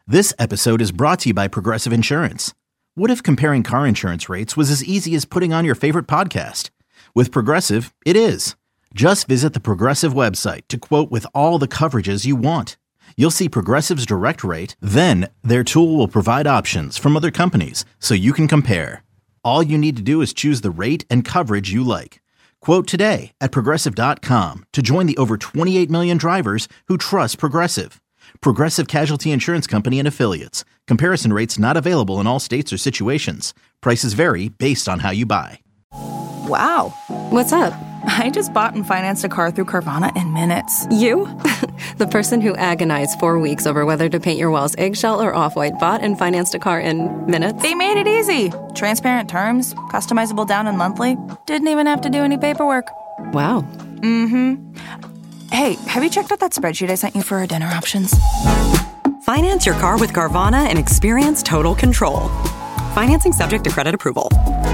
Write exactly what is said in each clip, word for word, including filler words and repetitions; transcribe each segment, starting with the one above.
This episode is brought to you by Progressive Insurance. What if comparing car insurance rates was as easy as putting on your favorite podcast? With Progressive, it is. Just visit the Progressive website to quote with all the coverages you want. You'll see Progressive's direct rate, then their tool will provide options from other companies so you can compare. All you need to do is choose the rate and coverage you like. Quote today at Progressive dot com to join the over twenty-eight million drivers who trust Progressive. Progressive Casualty Insurance Company and Affiliates. Comparison rates not available in all states or situations. Prices vary based on how you buy. Wow. What's up? I just bought and financed a car through Carvana in minutes. You? The person who agonized four weeks over whether to paint your walls eggshell or off-white bought and financed a car in minutes? They made it easy. Transparent terms, customizable down and monthly. Didn't even have to do any paperwork. Wow. Mm-hmm. Hey, have you checked out that spreadsheet I sent you for our dinner options? Finance your car with Carvana and experience total control. Financing subject to credit approval.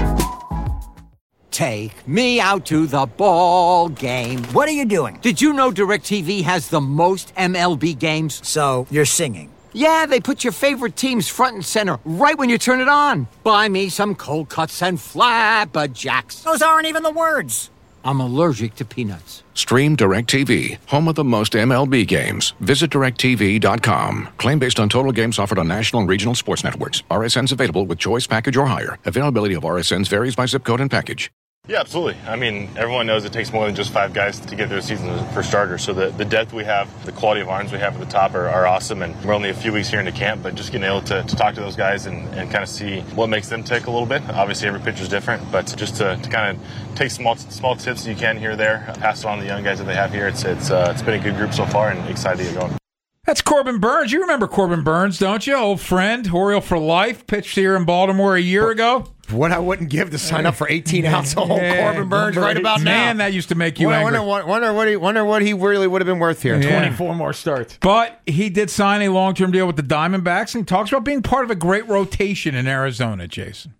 Take me out to the ball game. What are you doing? Did you know DirecTV has the most M L B games? So, you're singing? Yeah, they put your favorite teams front and center right when you turn it on. Buy me some cold cuts and flapjacks. Those aren't even the words. I'm allergic to peanuts. Stream DirecTV, home of the most M L B games. Visit direct T V dot com. Claim based on total games offered on national and regional sports networks. R S Ns available with choice package or higher. Availability of R S Ns varies by zip code and package. Yeah, absolutely. I mean, everyone knows it takes more than just five guys to get through a season for starters. So the, the depth we have, the quality of arms we have at the top are, are awesome. And we're only a few weeks here into camp, but just getting able to, to talk to those guys and, and kind of see what makes them tick a little bit. Obviously, every pitcher's different, but just to, to kind of take small small tips you can here or there, pass it on to the young guys that they have here. It's it's uh, it's been a good group so far and excited to get going. That's Corbin Burns. You remember Corbin Burns, don't you? Old friend, Oriole for life, pitched here in Baltimore a year ago. What I wouldn't give to sign up for eighteen ounce old yeah, Corbin Burns right about man, now. Man, that used to make you well, angry. Wonder, wonder, what he, wonder what he really would have been worth here. Yeah. twenty-four more starts. But he did sign a long-term deal with the Diamondbacks, and he talks about being part of a great rotation in Arizona, Jason.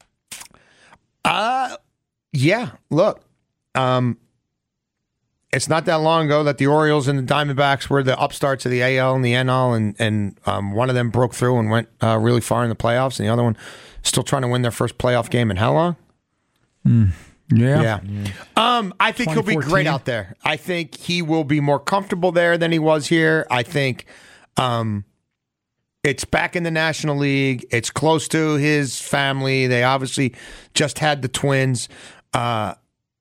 Uh, yeah, look, um, it's not that long ago that the Orioles and the Diamondbacks were the upstarts of the A L and the N L, and, and um, one of them broke through and went uh, really far in the playoffs, and the other one still trying to win their first playoff game in how long? Mm, yeah. Yeah. yeah. Um, I think he'll be great out there. I think he will be more comfortable there than he was here. I think um, it's back in the National League. It's close to his family. They obviously just had the twins. Uh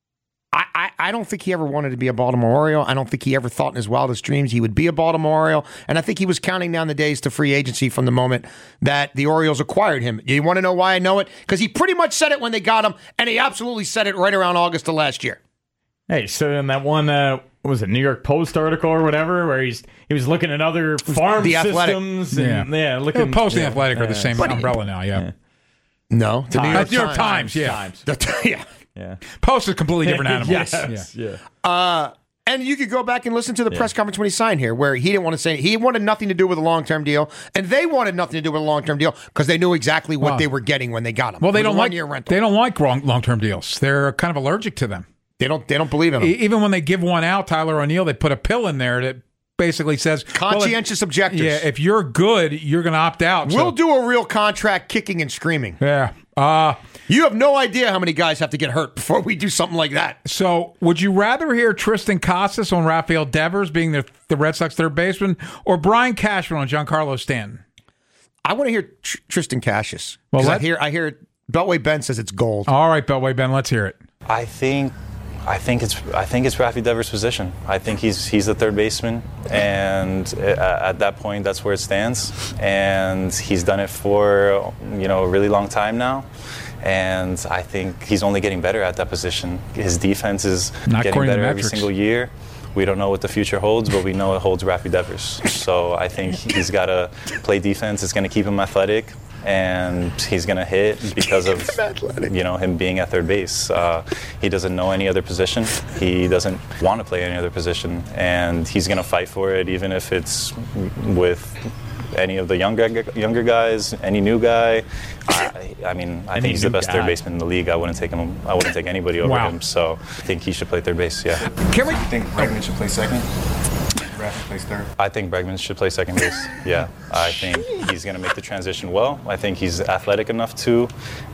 I, I, I don't think he ever wanted to be a Baltimore Oriole. I don't think he ever thought in his wildest dreams he would be a Baltimore Oriole. And I think he was counting down the days to free agency from the moment that the Orioles acquired him. You want to know why I know it? Because he pretty much said it when they got him, and he absolutely said it right around August of last year. Hey, so in that one, uh, what was it, New York Post article or whatever, where he's he was looking at other farm the systems. And, yeah. yeah, looking. Yeah, Post and yeah, Athletic yeah, are the same but umbrella now, yeah. yeah. No, the New York, New York Times. Times, yeah. Times. The, yeah. Yeah. Post is a completely different animal. yes. Yeah. yeah. Uh, and you could go back and listen to the yeah. press conference when he signed here, where he didn't want to say he wanted nothing to do with a long-term deal, and they wanted nothing to do with a long-term deal because they knew exactly what wow. they were getting when they got him. Well, they don't like rental. they don't like long, long-term deals. They're kind of allergic to them. They don't they don't believe in them. Even when they give one out, Tyler O'Neill, they put a pill in there that basically says conscientious well, if, objectors. Yeah, if you're good, you're going to opt out. We'll so. do a real contract, kicking and screaming. Yeah. Uh, you have no idea how many guys have to get hurt before we do something like that. So, would you rather hear Tristan Casas on Rafael Devers being the, the Red Sox third baseman, or Brian Cashman on Giancarlo Stanton? I want to hear Tr- Tristan Casas. Well, I hear I hear Beltway Ben says it's gold. All right, Beltway Ben, let's hear it. I think. I think it's I think it's Rafi Devers' position. I think he's he's the third baseman, and at that point, that's where it stands. And he's done it for you know a really long time now, and I think he's only getting better at that position. His defense is Not getting better every metrics. single year. We don't know what the future holds, but we know it holds Rafi Devers. So I think he's got to play defense. It's going to keep him athletic. And he's going to hit because of you know him being at third base. Uh, he doesn't know any other position. He doesn't want to play any other position, and he's going to fight for it, even if it's with any of the younger younger guys, any new guy. I, I mean, I Any think he's the new best guy. third baseman in the league. I wouldn't take him. I wouldn't take anybody over Wow. him. So I think he should play third base. Yeah. Can we think Bregman should play second? Rafi plays third? I think Bregman should play second base. Yeah, I think he's going to make the transition well. I think he's athletic enough too,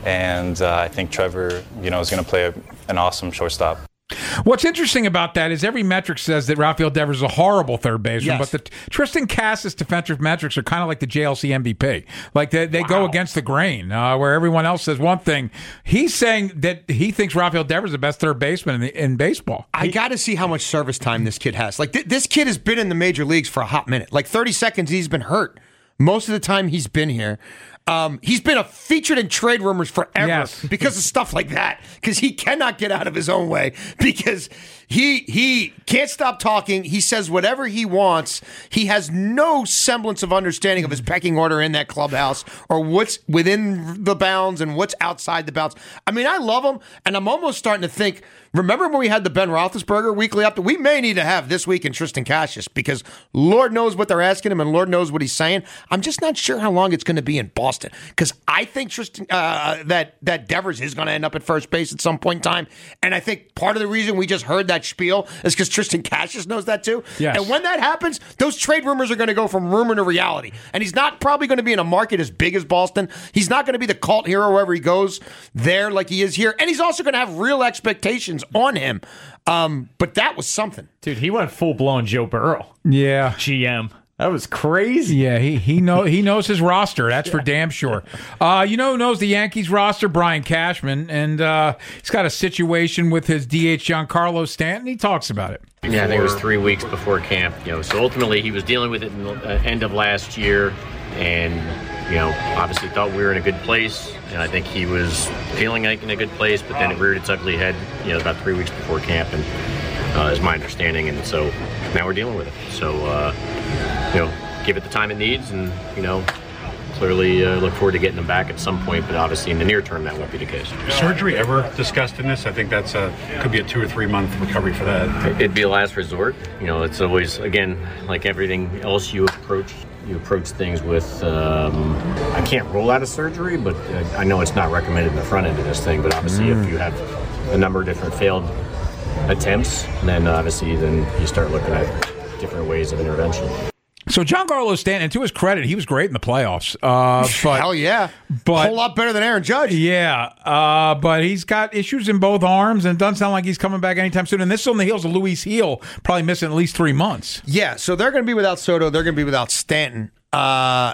and uh, I think Trevor, you know, is going to play a, an awesome shortstop. What's interesting about that is every metric says that Rafael Devers is a horrible third baseman, Yes. but the Tristan Cassis defensive metrics are kind of like the J L C M V P. Like they, they Wow. go against the grain, uh, where everyone else says one thing. He's saying that he thinks Rafael Devers is the best third baseman in, the, in baseball. I got to see how much service time this kid has. Like th- this kid has been in the major leagues for a hot minute. Like thirty seconds, he's been hurt. Most of the time, he's been here. Um, he's been a featured in trade rumors forever Yes. because of stuff like that. Because he cannot get out of his own way. Because he he can't stop talking. He says whatever he wants. He has no semblance of understanding of his pecking order in that clubhouse or what's within the bounds and what's outside the bounds. I mean, I love him, and I'm almost starting to think. Remember when we had the Ben Roethlisberger weekly update? We may need to have this week in Tristan Cassis because Lord knows what they're asking him and Lord knows what he's saying. I'm just not sure how long it's going to be in Boston because I think Tristan uh, that that Devers is going to end up at first base at some point in time, and I think part of the reason we just heard that spiel is because Tristan Cassis knows that too. Yes. And when that happens, those trade rumors are going to go from rumor to reality, and he's not probably going to be in a market as big as Boston. He's not going to be the cult hero wherever he goes there like he is here, and he's also going to have real expectations on him. Um, but that was something. Dude, he went full-blown Joe Burrow. Yeah. G M. That was crazy. Yeah, he he know he knows his roster. That's for damn sure. Uh, you know who knows the Yankees roster? Brian Cashman, and uh, he's got a situation with his D H Giancarlo Stanton. He talks about it. Yeah, I think it was three weeks before camp. You know, so ultimately he was dealing with it in the uh, end of last year, and you know, obviously thought we were in a good place, and I think he was feeling like in a good place. But then it reared its ugly head, you know, about three weeks before camp, and uh, is my understanding, and so now we're dealing with it. So, uh, you know, give it the time it needs, and you know, clearly uh, look forward to getting him back at some point. But obviously, in the near term, that won't be the case. Surgery ever discussed in this? I think that's a could be a two or three month recovery for that. It'd be a last resort. You know, it's always, again, like everything else you approach, you approach things with, um, I can't rule out a surgery, but I know it's not recommended in the front end of this thing. But obviously, mm. if you have a number of different failed attempts, then obviously then you start looking at different ways of intervention. So Giancarlo Stanton, to his credit, he was great in the playoffs. Uh, but, Hell yeah. But, a whole lot better than Aaron Judge. Yeah, uh, but he's got issues in both arms, and it doesn't sound like he's coming back anytime soon. And this is on the heels of Luis Gil probably missing at least three months. Yeah, so they're going to be without Soto. They're going to be without Stanton uh,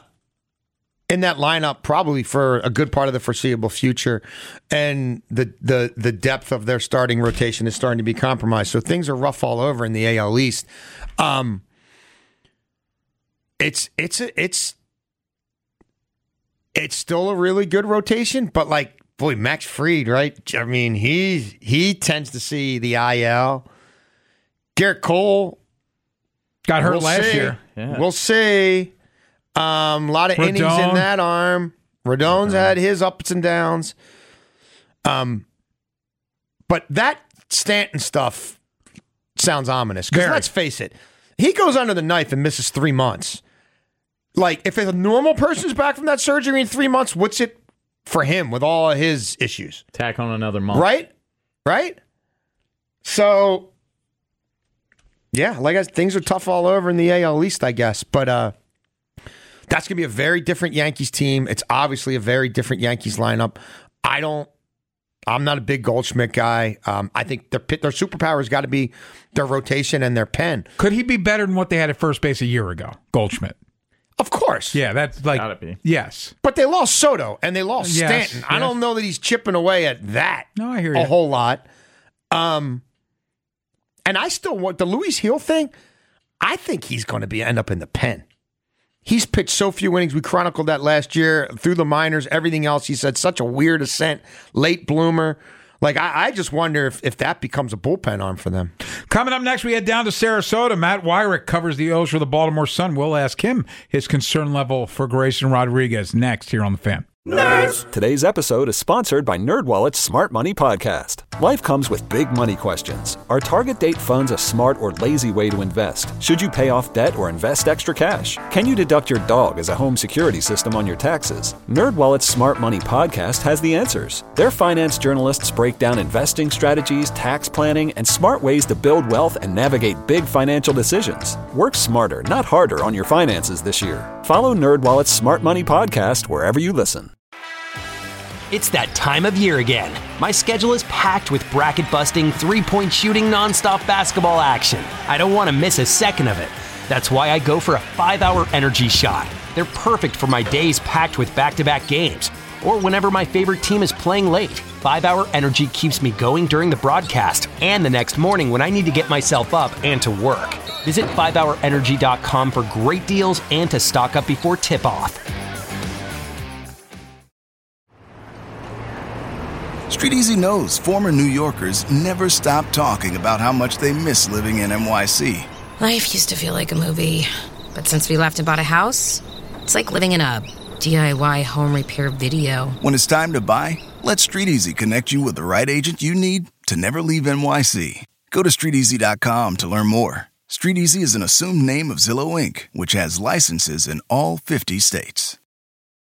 in that lineup probably for a good part of the foreseeable future. And the, the, the depth of their starting rotation is starting to be compromised. So things are rough all over in the A L East. Um It's it's it's it's still a really good rotation, but like boy, Max Fried, right? I mean, he he tends to see the I L. Garrett Cole got hurt we'll last see. year. Yeah. We'll see. Um, a lot of Rodon. innings in that arm. Rodon's mm-hmm. had his ups and downs. Um, but that Stanton stuff sounds ominous because let's face it, he goes under the knife and misses three months. Like, if a normal person's back from that surgery in three months, what's it for him with all of his issues? Tack on another month. Right? Right? So, yeah, like I said, things are tough all over in the A L East, I guess. But uh, that's going to be a very different Yankees team. It's obviously a very different Yankees lineup. I don't, I'm not a big Goldschmidt guy. Um, I think their their superpower has got to be their rotation and their pen. Could he be better than what they had at first base a year ago, Goldschmidt? Of course. Yeah, that's like, Gotta be. Yes. But they lost Soto and they lost Yes, Stanton. yes. I don't know that he's chipping away at that. No, I hear a you. whole lot. Um, and I still want the Luis Gil thing. I think he's going to be end up in the pen. He's pitched so few innings. We chronicled that last year through the minors, everything else. He said such a weird ascent, late bloomer. Like, I, I just wonder if, if that becomes a bullpen arm for them. Coming up next, we head down to Sarasota. Matt Wyrick covers the O's for the Baltimore Sun. We'll ask him his concern level for Grayson Rodriguez next here on The Fan. Nerds. Today's episode is sponsored by NerdWallet's Smart Money Podcast. Life comes with big money questions. Are target date funds a smart or lazy way to invest? Should you pay off debt or invest extra cash? Can you deduct your dog as a home security system on your taxes? NerdWallet's Smart Money podcast has the answers. Their finance journalists break down investing strategies, tax planning, and smart ways to build wealth and navigate big financial decisions. Work smarter, not harder on your finances this year. Follow NerdWallet's Smart Money podcast wherever you listen. It's that time of year again. My schedule is packed with bracket-busting, three-point shooting, nonstop basketball action. I don't want to miss a second of it. That's why I go for a five-hour energy shot. They're perfect for my days packed with back-to-back games, or whenever my favorite team is playing late. five-hour energy keeps me going during the broadcast and the next morning when I need to get myself up and to work. Visit five hour energy dot com for great deals and to stock up before tip-off. StreetEasy knows former New Yorkers never stop talking about how much they miss living in N Y C. Life used to feel like a movie, but since we left and bought a house, it's like living in a D I Y home repair video. When it's time to buy, let StreetEasy connect you with the right agent you need to never leave N Y C. Go to street easy dot com to learn more. StreetEasy is an assumed name of Zillow Incorporated, which has licenses in all fifty states.